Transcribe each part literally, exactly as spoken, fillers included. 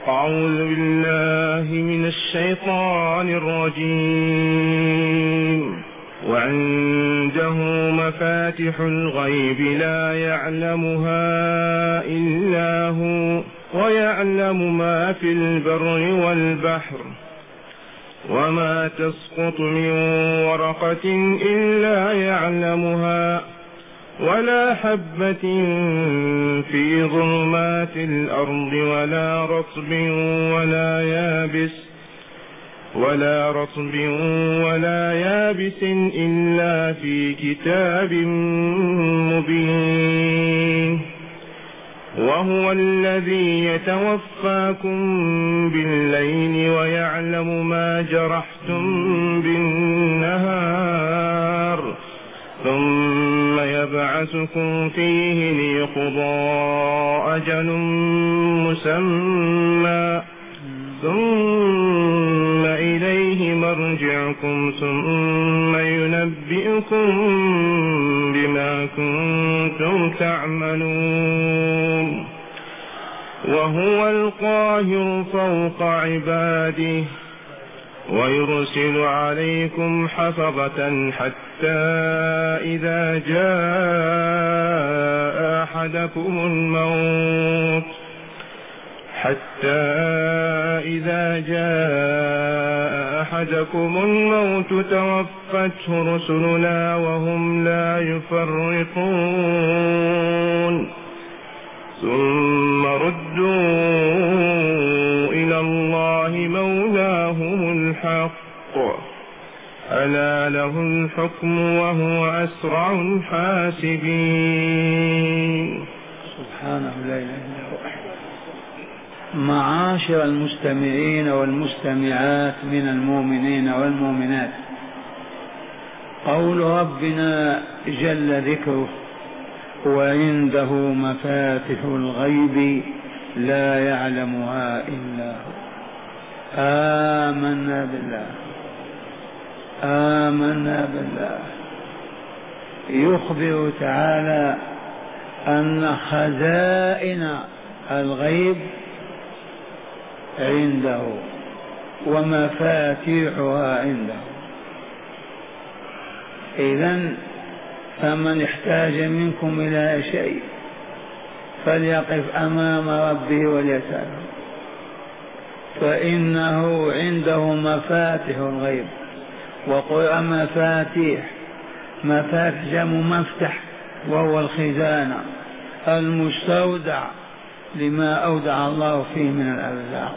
أعوذ بالله من الشيطان الرجيم. وعنده مفاتح الغيب لا يعلمها إلا هو ويعلم ما في البر والبحر وما تسقط من ورقة إلا يعلمها ولا حبة في ظلمات الأرض ولا رطب ولا يابس ولا رطب ولا يابس إلا في كتاب مبين. وهو الذي يتوفاكم بالليل ويعلم ما جرحتم بالنهار ثم يبعثكم فيه ليقضى أجل مسمى ثم إليه مرجعكم ثم ينبئكم بما كنتم تعملون. وهو القاهر فوق عباده ويرسل عليكم حفظة حتى إذا جاء أحدكم الموت حتى إذا جاء أحدكم الموت توفته رسلنا وهم لا يفرطون ثم ردوا إلى الله مولاهم الحق ألا له الحكم وهو أسرع الحاسبين. سبحانه لا إله إلا هو. معاشر المستمعين والمستمعات من المؤمنين والمؤمنات، قول ربنا جل ذكره وعنده مفاتح الغيب لا يعلمها إلا هو. آمنا بالله آمنا بالله. يخبر تعالى أن خزائن الغيب عنده ومفاتيحها عنده. إذن فمن احتاج منكم إلى شيء فليقف أمام ربه وليسأله، فإنه عنده مفاتح الغيب. وقل مفاتيح، مفاتح جمع مفتح وهو الخزانة المستودع لما أودع الله فيه من الأرزاق،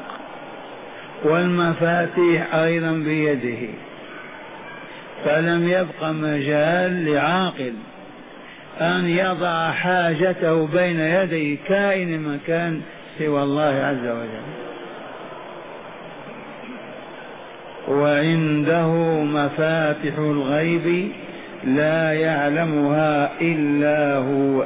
والمفاتيح أيضا بيده، فلم يبق مجال لعاقل أن يضع حاجته بين يدي كائن مكان سوى الله عز وجل. وعنده مفاتح الغيب لا يعلمها إلا هو.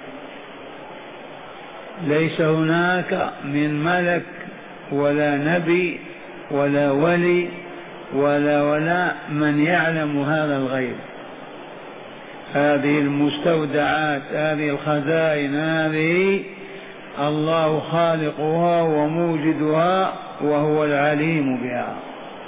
ليس هناك من ملك ولا نبي ولا ولي ولا ولا من يعلم هذا الغيب. هذه المستودعات، هذه الخزائن، هذه الله خالقها وموجدها وهو العليم بها.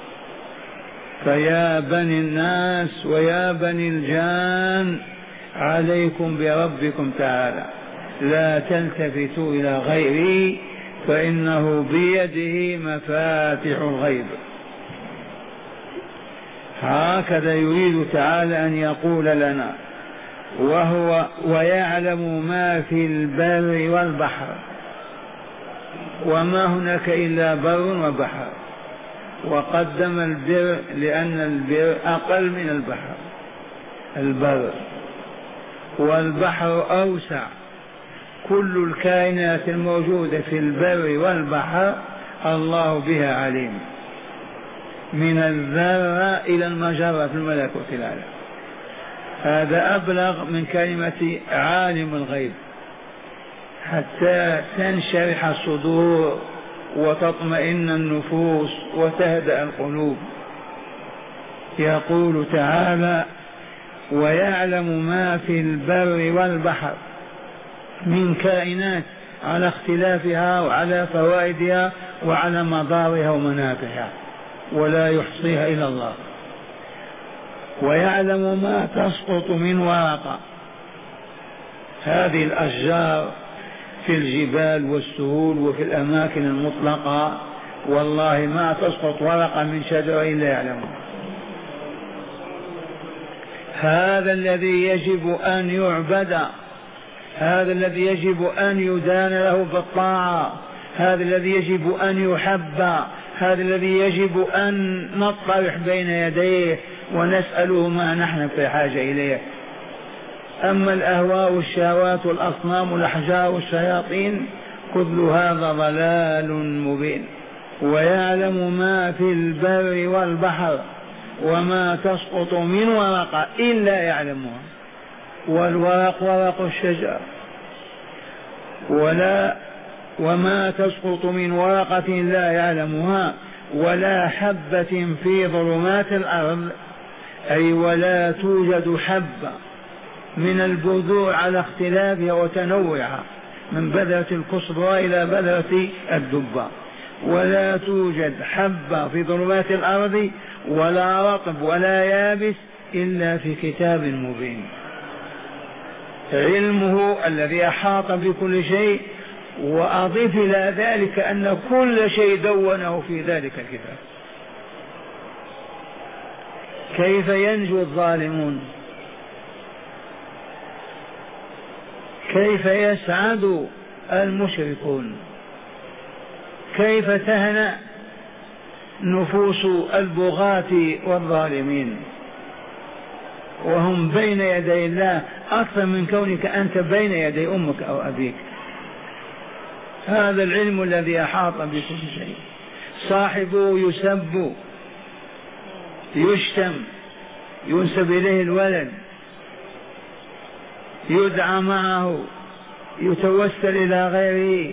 فيا بني الناس ويا بني الجان عليكم بربكم تعالى، لا تلتفتوا إلى غيره فإنه بيده مفاتح الغيب. هكذا يريد تعالى أن يقول لنا. وهو ويعلم ما في البر والبحر، وما هناك إلا بر وبحر، وقدم البر لأن البر أقل من البحر. البر والبحر أوسع. كل الكائنات الموجودة في البر والبحر الله بها عليم، من الذرة إلى المجرة في الملكوت الأعلى. هذا أبلغ من كلمة عالم الغيب، حتى تنشرح الصدور وتطمئن النفوس وتهدأ القلوب. يقول تعالى ويعلم ما في البر والبحر من كائنات على اختلافها وعلى فوائدها وعلى مضارها ومنافعها ولا يحصيها إلا الله. ويعلم ما تسقط من ورقة، هذه الأشجار في الجبال والسهول وفي الأماكن المطلقة والله ما تسقط ورقة من شجرة إلا يعلمها. هذا الذي يجب أن يعبد، هذا الذي يجب أن يدان له بالطاعة، هذا الذي يجب أن يحب، هذا الذي يجب أن نطرح بين يديه ونسأله ما نحن في حاجة إليه. أما الأهواء والشهوات والأصنام والأحجار والشياطين كل هذا ضلال مبين. ويعلم ما في البر والبحر وما تسقط من ورقة إلا يعلمها، والورق ورق الشجر، ولا وما تسقط من ورقة لا يعلمها ولا حبة في ظلمات الأرض، أي ولا توجد حبة من البذور على اختلافها وتنوعها من بذرة الكسرى إلى بذرة الدبة، ولا توجد حبة في ظلمات الأرض ولا رطب ولا يابس إلا في كتاب مبين. علمه الذي أحاط بكل شيء، وأضيف إلى ذلك أن كل شيء دونه في ذلك الكتاب. كيف ينجو الظالمون؟ كيف يسعد المشركون؟ كيف تهنأ نفوس البغاة والظالمين وهم بين يدي الله أكثر من كونك أنت بين يدي أمك أو أبيك؟ هذا العلم الذي أحاط بكل شيء. صاحبه يسب، يشتم، ينسب إليه الولد، يدعى معه، يتوسل إلى غيره،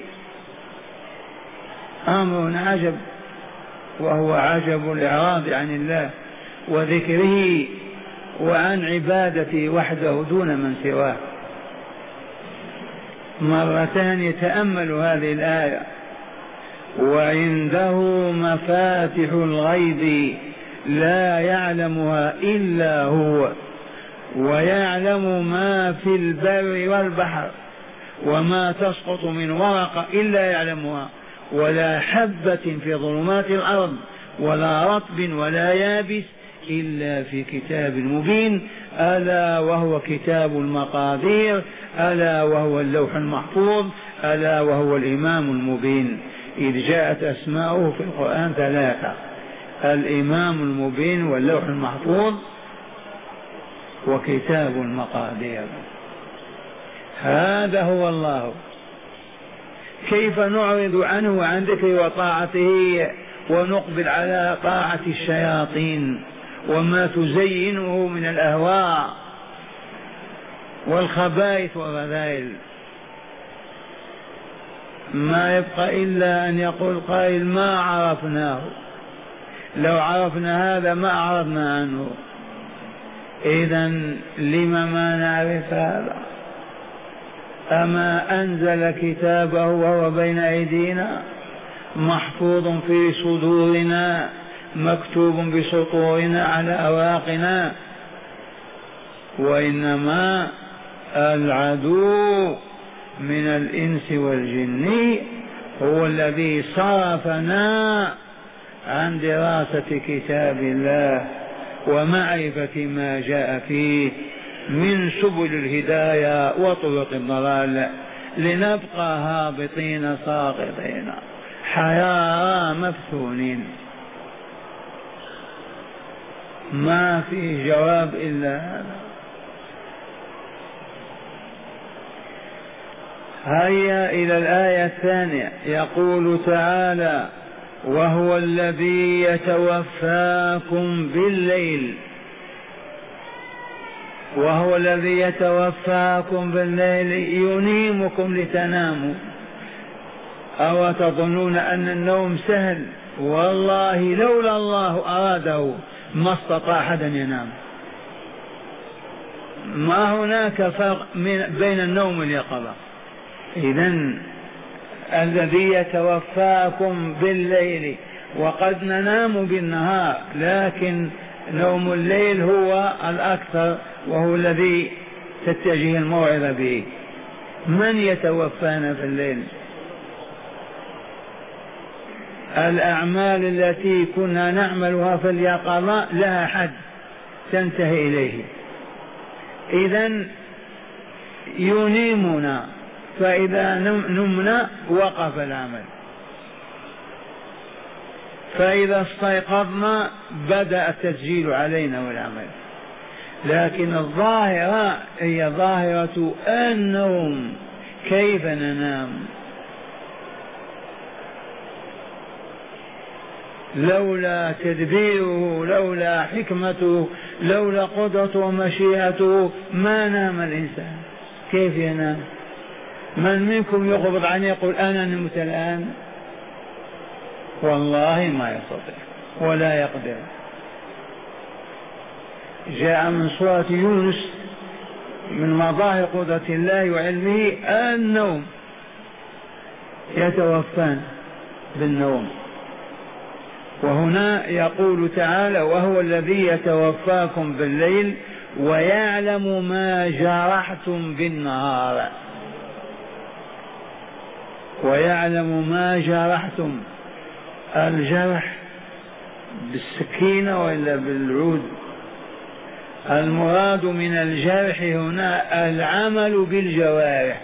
أمر عجب، وهو عجب الإعراض عن الله وذكره وعن عبادته وحده دون من سواه. مرتان يتأمل هذه الآية: وعنده مفاتح الغيب لا يعلمها إلا هو، ويعلم ما في البر والبحر وما تسقط من ورقة إلا يعلمها، ولا حبة في ظلمات الأرض ولا رطب ولا يابس إلا في كتاب مبين. ألا وهو كتاب المقادير، ألا وهو اللوح المحفوظ، ألا وهو الإمام المبين. إذ جاءت أسماؤه في القرآن ثلاثة: الإمام المبين واللوح المحفوظ وكتاب المقادير. هذا هو الله. كيف نعرض عنه وعن ذكره وطاعته ونقبل على طاعة الشياطين وما تزينه من الأهواء والخبائث والرذائل؟ ما يبقى إلا أن يقول قائل: ما عرفناه، لو عرفنا هذا ما أعرضنا عنه. إذن لم ما نعرف هذا؟ أما أنزل كتابه وهو بين أيدينا محفوظ في صدورنا مكتوب بسطورنا على أواقنا. وإنما العدو من الإنس والجن هو الذي صرفنا عن دراسة كتاب الله ومعرفة ما جاء فيه من سبل الهداية وطرق الضلال، لنبقى هابطين ساقطين حيارى مفتونين. ما في جواب إلا هذا. هيا إلى الآية الثانية. يقول تعالى: وهو الذي يتوفاكم بالليل، وهو الذي يتوفاكم بالليل ينيمكم لتناموا. أو تظنون أن النوم سهل؟ والله لولا الله أراده ما استطاع أحد أن ينام. ما هناك فرق بين النوم واليقظة. إذن الذي يتوفاكم بالليل، وقد ننام بالنهار، لكن نوم الليل هو الأكثر وهو الذي تتجه الموعظة به. من يتوفانا في الليل؟ الأعمال التي كنا نعملها في اليقظة لها حد تنتهي إليه، إذن ينيمنا، فإذا نمنا وقف العمل، فإذا استيقظنا بدأ التسجيل علينا والعمل. لكن الظاهرة هي ظاهرة النوم. كيف ننام؟ لولا تدبيره، لولا حكمته، لولا قدرته ومشيئته ما نام الإنسان. كيف ينام؟ من منكم يقبض عنه يقول أنا نمت الآن؟ والله ما يستطيع ولا يقدر. جاء من سورة يونس من مظاهر قدرة الله وعلمه النوم، يتوفان بالنوم. وهنا يقول تعالى وهو الذي يتوفاكم بالليل ويعلم ما جرحتم بالنهار. ويعلم ما جرحتم، الجرح بالسكينة ولا بالعود؟ المراد من الجرح هنا العمل بالجوارح.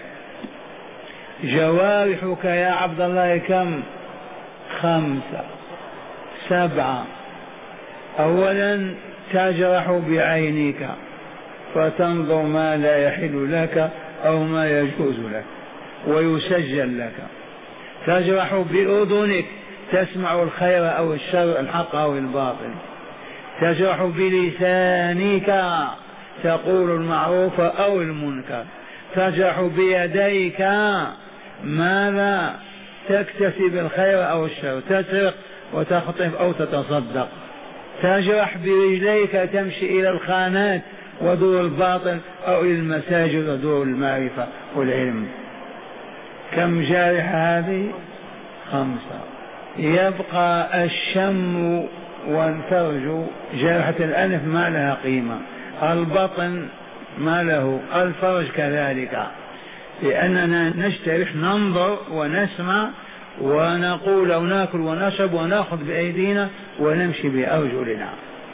جوارحك يا عبد الله كم؟ خمسة سبعة. أولا تجرح بعينك فتنظر ما لا يحل لك أو ما يجوز لك ويسجل لك. تجرح بأذنك تسمع الخير أو الشر، الحق أو الباطل. تجرح بلسانك تقول المعروف أو المنكر. تجرح بيديك ماذا؟ تكتسب الخير أو الشر، تسرق وتخطف أو تتصدق. تجرح برجليك تمشي إلى الخانات ودور الباطل أو إلى المساجد ودور المعرفة والعلم. كم جارح هذه؟ خمسة. يبقى الشم والفرج. جارحة الأنف ما لها قيمة، البطن ما له، الفرج كذلك، لأننا نجترح ننظر ونسمع ونقول وناكل ونشرب ونأخذ بأيدينا ونمشي بأرجلنا.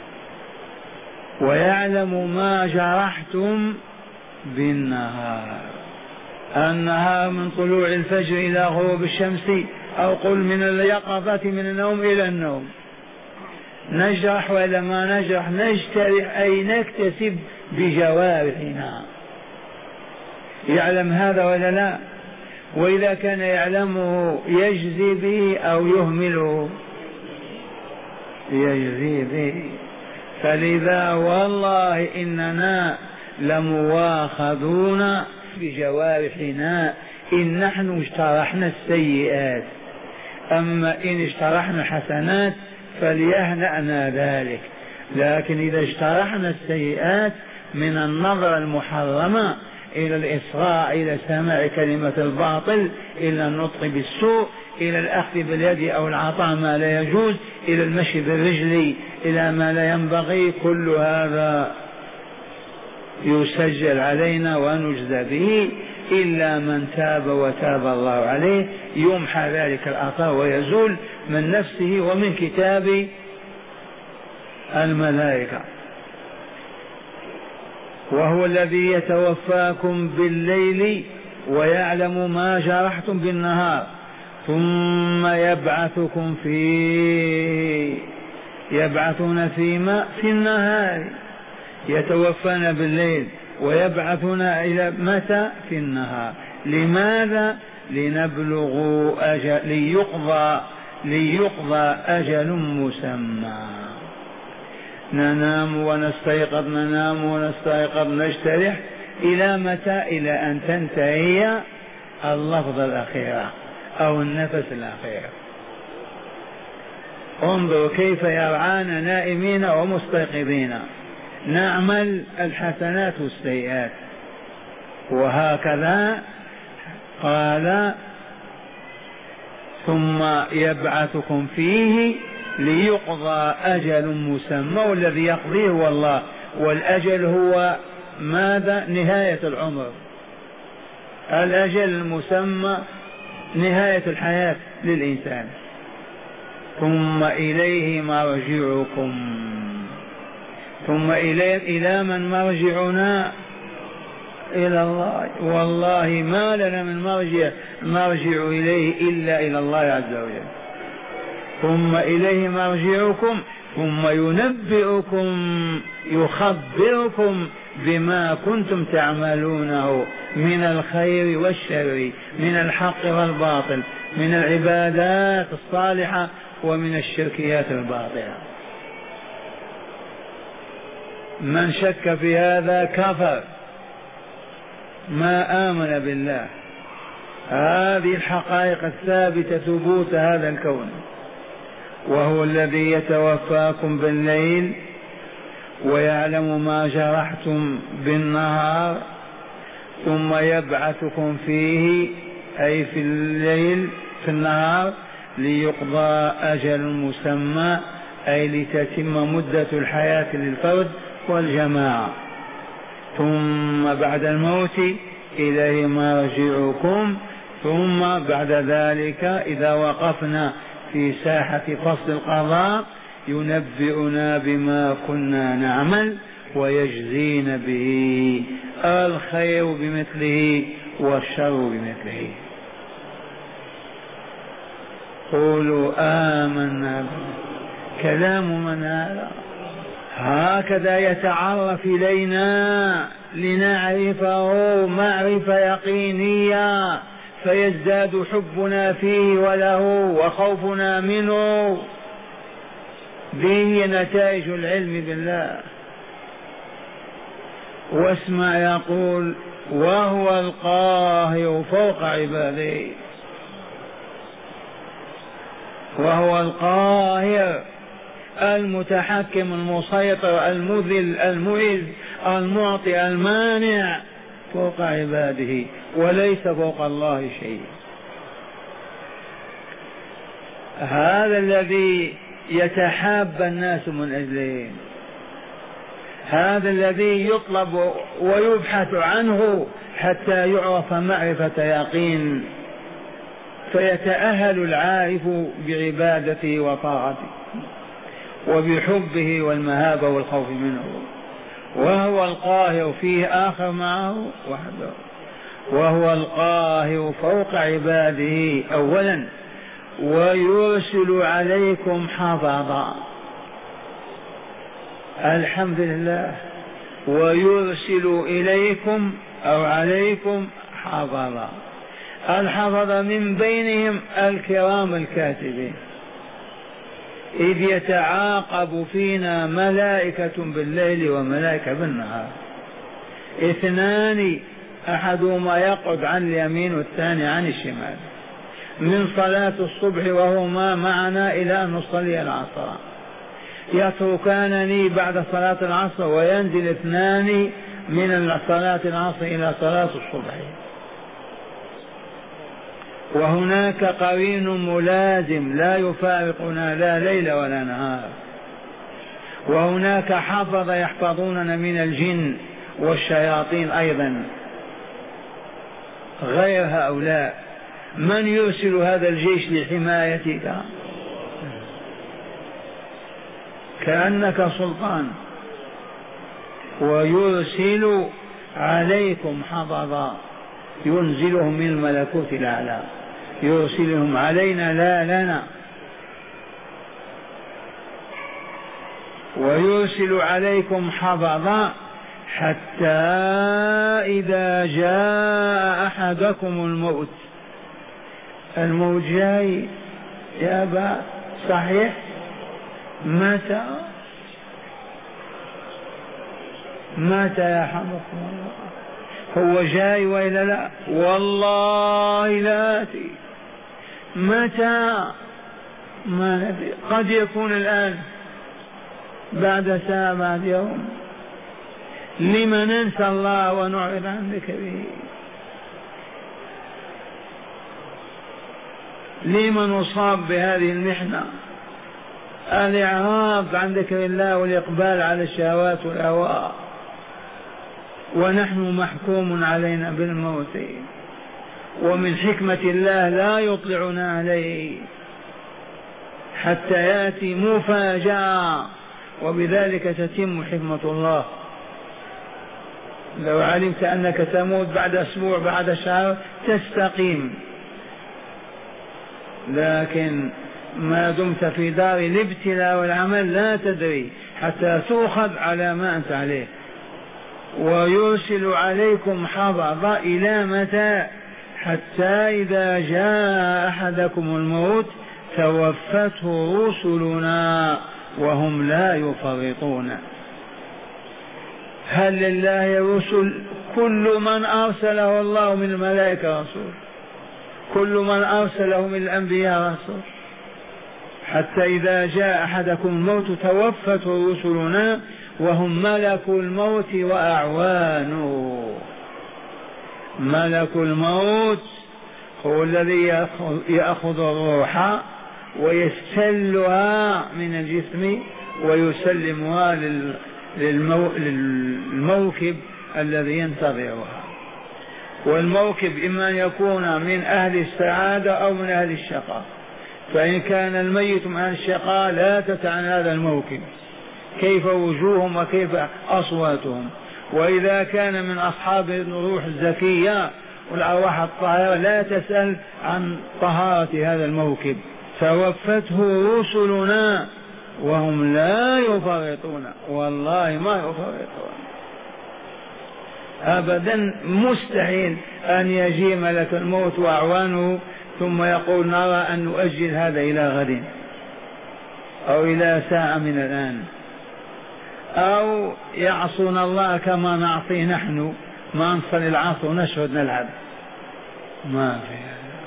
ويعلم ما جرحتم بالنهار. النهار من طلوع الفجر إلى غروب الشمس، أو قل من اليقظة من النوم إلى النوم. نجرح ولا ما نجرح؟ نجترح أي نكتسب بجوارحنا. يعلم هذا ولا لا؟ وإذا كان يعلمه يجزي به أو يهمله؟ يجزي به. فلذا والله إننا لمواخذون بجوارحنا إن نحن اجترحنا السيئات. أما إن اجترحنا حسنات فليهنأنا ذلك. لكن إذا اجترحنا السيئات من النظر المحرمة إلى الإصغاء، إلى سماع كلمة الباطل، إلى النطق بالسوء، إلى الأخذ باليد أو العطاء ما لا يجوز، إلى المشي بالرجل إلى ما لا ينبغي، كل هذا يسجل علينا ونجزى به، إلا من تاب وتاب الله عليه يمحى ذلك الآثار ويزول من نفسه ومن كتاب الملائكة. وهو الذي يتوفاكم بالليل ويعلم ما جرحتم بالنهار ثم يبعثكم فيه. يبعثون فيما؟ في النهار. يتوفانا بالليل ويبعثنا إلى متى؟ في النهار. لماذا؟ لنبلغوا أجل، ليقضى ليقضى أجل مسمى. ننام ونستيقظ، ننام ونستيقظ، نجترح إلى متى؟ إلى أن تنتهي اللفظة الأخيرة أو النفس الأخير. انظروا كيف يرعانا نائمين ومستيقظين. نعمل الحسنات والسيئات. وهكذا قال ثم يبعثكم فيه ليقضى أجل مسمى، والذي يقضيه هو الله، والأجل هو ماذا؟ نهاية العمر. الأجل المسمى نهاية الحياة للإنسان. ثم إليه مرجعكم، ثم إلى إلى من مرجعنا؟ إلى الله. والله ما لنا من مرجع مرجع إليه إلا إلى الله عز وجل. ثم إليه مرجعكم ثم ينبئكم يخبركم بما كنتم تعملونه من الخير والشر، من الحق والباطل، من العبادات الصالحة ومن الشركيات الباطلة. من شك في هذا كفر، ما آمن بالله. هذه الحقائق الثابتة ثبوت هذا الكون. وهو الذي يتوفاكم بالليل ويعلم ما جرحتم بالنهار، ثم يبعثكم فيه أي في الليل في النهار ليقضى أجل مسمى، أي لتتم مدة الحياة للفرد والجماعة. ثم بعد الموت إليه مرجعكم. ثم بعد ذلك إذا وقفنا في ساحة فصل القضاء ينبئنا بما كنا نعمل ويجزينا به، الخير بمثله والشر بمثله. قولوا آمنا. كلام من هذا؟ هكذا يتعرف إلينا لنعرفه معرفة يقينية، فيزداد حبنا فيه وله وخوفنا منه. به نتائج العلم بالله. واسمع يقول وهو القاهر فوق عباده، وهو القاهر المتحكم المسيطر المذل المعز المعطي المانع فوق عباده، وليس فوق الله شيء. هذا الذي يتحاب الناس من أجله، هذا الذي يطلب ويبحث عنه حتى يعرف معرفة يقين، فيتأهل العارف بعبادته وطاعته وبحبه والمهابة والخوف منه. وهو القاهر، فيه آخر معه وحده، وهو القاهر فوق عباده أولا، ويرسل عليكم حفظا. الحمد لله. ويرسل إليكم أو عليكم حفظا. الحفظ من بينهم الكرام الكاتبين، إذ يتعاقب فينا ملائكة بالليل وملائكة بالنهار، اثنان أحدهما يقعد عن اليمين والثاني عن الشمال من صلاة الصبح وهما معنا إلى أن نصلي العصر، يتركانني بعد صلاة العصر وينزل اثنان من صلاة العصر إلى صلاة الصبح. وهناك قرين ملازم لا يفارقنا لا ليل ولا نهار. وهناك حفظ يحفظوننا من الجن والشياطين أيضا غير هؤلاء. من يرسل هذا الجيش لحمايتك؟ كأنك سلطان. ويرسل عليكم حفظا، ينزلهم من الملكوت الأعلى، يرسلهم علينا لا لنا. ويرسل عليكم حفظا حتى إذا جاء أحدكم الموت. الموت جاي يا أبا، صحيح؟ متى؟ متى يا حمقكم الله؟ هو جاي وإلا لا؟ والله لا أتي. متى؟ ما ندري، قد يكون الآن، بعد ساعة، بعد يوم. لما ننسى الله ونعرض عن ذكره؟ لما نصاب بهذه المحنة؟ الإعراض عن ذكر الله والإقبال على الشهوات والأهواء، ونحن محكوم علينا بالموت، ومن حكمة الله لا يطلعنا عليه حتى يأتي مفاجأة، وبذلك تتم حكمة الله. لو علمت أنك تموت بعد أسبوع بعد شهر تستقيم، لكن ما دمت في دار الابتلاء والعمل لا تدري حتى تؤخذ على ما أنت عليه. ويرسل عليكم حفظة إلى متى؟ حتى إذا جاء أحدكم الموت توفته رسلنا وهم لا يفرطون. هل لله رسل؟ كل من أرسله الله من الملائكة رسول، كل من أرسله من الأنبياء رسول. حتى إذا جاء أحدكم الموت توفته رسلنا وهم ملك الموت وأعوانه. ملك الموت هو الذي يأخذ الروح ويستلها من الجسم ويسلمها للموكب الذي ينتظرها. والموكب إما أن يكون من أهل السعادة أو من أهل الشقاء، فإن كان الميت من أهل الشقاء لا تتعن هذا الموكب كيف وجوههم وكيف أصواتهم، وإذا كان من أصحاب الروح الزكية والأرواح الطاهرة لا تسأل عن طهارة هذا الموكب. توفته رسلنا وهم لا يفرطون، والله ما يفرطون أبدا. مستحيل أن يجي ملك الموت وأعوانه ثم يقول نرى أن نؤجل هذا إلى غد أو إلى ساعة من الآن، أو يعصون الله كما نعصي نحن، ما نصلي العصر ونشهد نلعب، ما في هذا.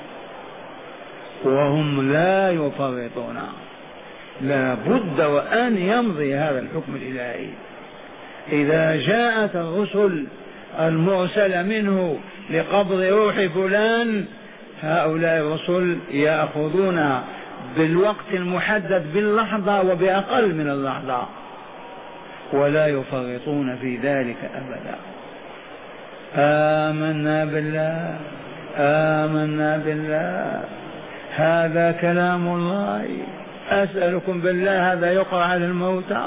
وهم لا يفرطون، لا بد وأن يمضي هذا الحكم الإلهي. إذا جاءت الرسل المرسلة منه لقبض روح فلان، هؤلاء الرسل يأخذونها بالوقت المحدد باللحظة وبأقل من اللحظة، ولا يفرطون في ذلك أبدا. آمنا بالله آمنا بالله، هذا كلام الله. أسألكم بالله هذا يقرأ على الموتى؟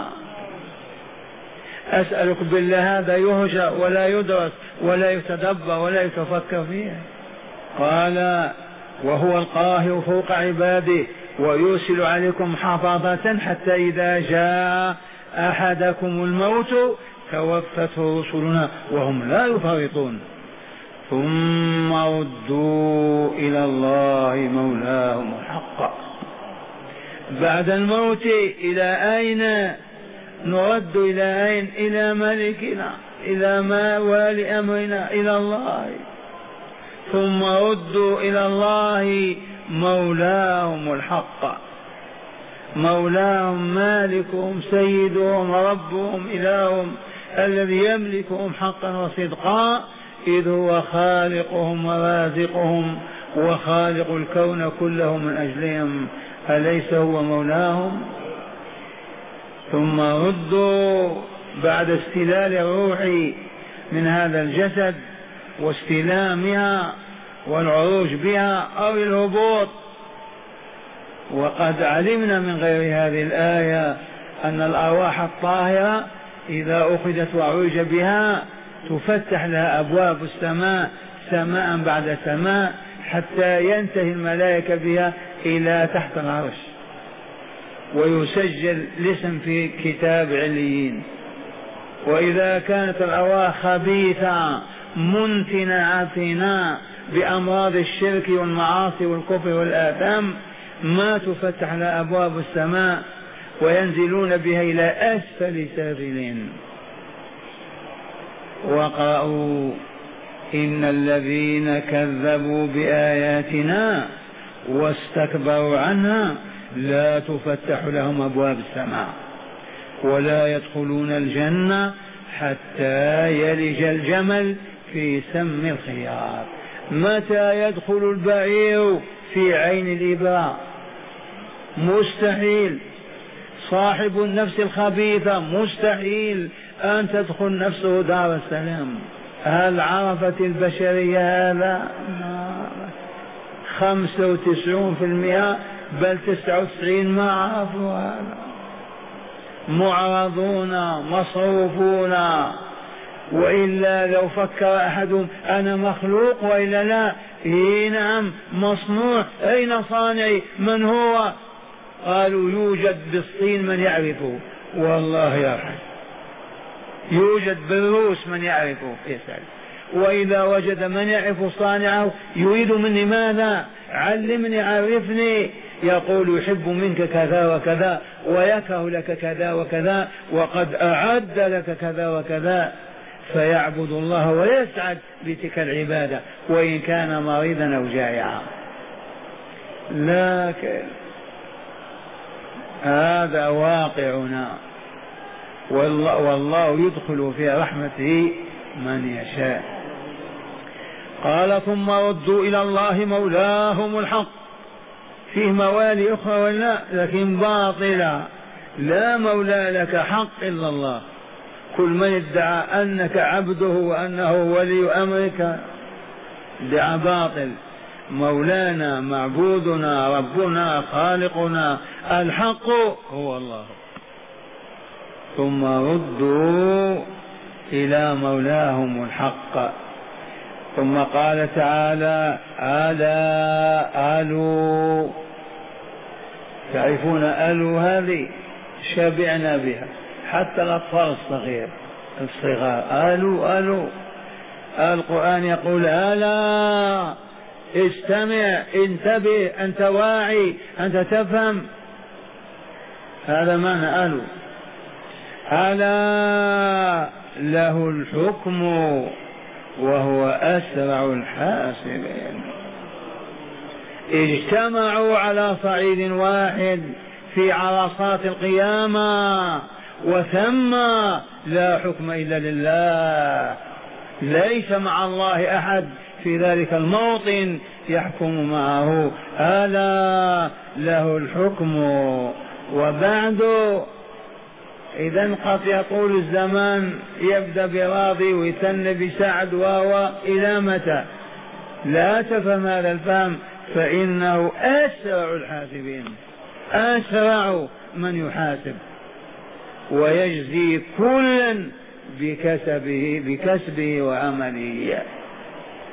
أسألكم بالله هذا يهجى ولا يدرس ولا يتدبر ولا يتفكر فيه؟ قال وهو القاهر فوق عباده ويرسل عليكم حفظة حتى إذا جاء أحدكم الموت توفته رسلنا وهم لا يفرطون ثم ردوا إلى الله مولاهم الحق. بعد الموت إلى أين نرد؟ إلى أين؟ إلى ملكنا، إلى ما والي أمرنا، إلى الله. ثم ردوا إلى الله مولاهم الحق، مولاهم مالكهم سيدهم ربهم إلههم الذي يملكهم حقا وصدقا، إذ هو خالقهم ورازقهم وخالق الكون كله من أجلهم، أليس هو مولاهم؟ ثم ردوا بعد استلال الروح من هذا الجسد واستلامها والعروج بها أو الهبوط. وقد علمنا من غير هذه الآية أن الأرواح الطاهرة إذا أخذت وعرج بها تفتح لها أبواب السماء سماء بعد سماء حتى ينتهي الملائكة بها إلى تحت العرش، ويسجل الاسم في كتاب عليين. وإذا كانت الأرواح خبيثة منتنة عفنة بأمراض الشرك والمعاصي والكفر والآثام ما تفتح لها أبواب السماء وينزلون بها إلى أسفل سافلين. وقرأوا إن الذين كذبوا بآياتنا واستكبروا عنها لا تفتح لهم أبواب السماء ولا يدخلون الجنة حتى يلج الجمل في سم الخياط. متى يدخل البعير في عين الإبرة، مستحيل. صاحب النفس الخبيثة مستحيل أن تدخل نفسه دار السلام. هل عرفت البشرية هذا؟ خمسة وتسعون في المئة بل تسعة وتسعين ما عرفوا هذا، معرضون مصروفون. وإلا لو فكر أحدهم أنا مخلوق وإلا لا، إيه نعم مصنوع، أين صانعي؟ من هو؟ قالوا يوجد بالصين من يعرفه، والله يرحم، يوجد بالروس من يعرفه يسأل. وإذا وجد من يعرف صانعه يريد مني ماذا؟ علمني عرفني. يقول يحب منك كذا وكذا ويكره لك كذا وكذا وقد أعد لك كذا وكذا، فيعبد الله ويسعد بتلك العبادة وإن كان مريضا أو جائعا. لكن هذا واقعنا، والله, والله يدخل في رحمته من يشاء. قال ثم ردوا إلى الله مولاهم الحق. فيه موالي أخرى ولا لكن باطلة، لا مولى لك حق إلا الله. كل من ادعى أنك عبده وأنه ولي أمرك ادعى باطل. مولانا معبودنا ربنا خالقنا الحق هو الله. ثم ردوا إلى مولاهم الحق. ثم قال تعالى ألا ألو، تعرفون ألو هذه شبعنا بها حتى الأطفال الصغير الصغار. ألو ألو، القرآن يقول ألا استمع انتبه أنت واعي أنت تفهم، هذا معنى ألو. ألا له الحكم وهو أسرع الحاسبين. اجتمعوا على صعيد واحد في عرصات القيامة، وثم لا حكم إلا لله، ليس مع الله أحد في ذلك الموطن يحكم معه. ألا له الحكم. وبعد إذا قد يطول الزمان، يبدأ براضي ويثنى بسعد واو إلى متى؟ لا تفهم هذا الفهم، فإنه أسرع الحاسبين، أسرع من يحاسب ويجزي كلا بكسبه بكسبه وعمله.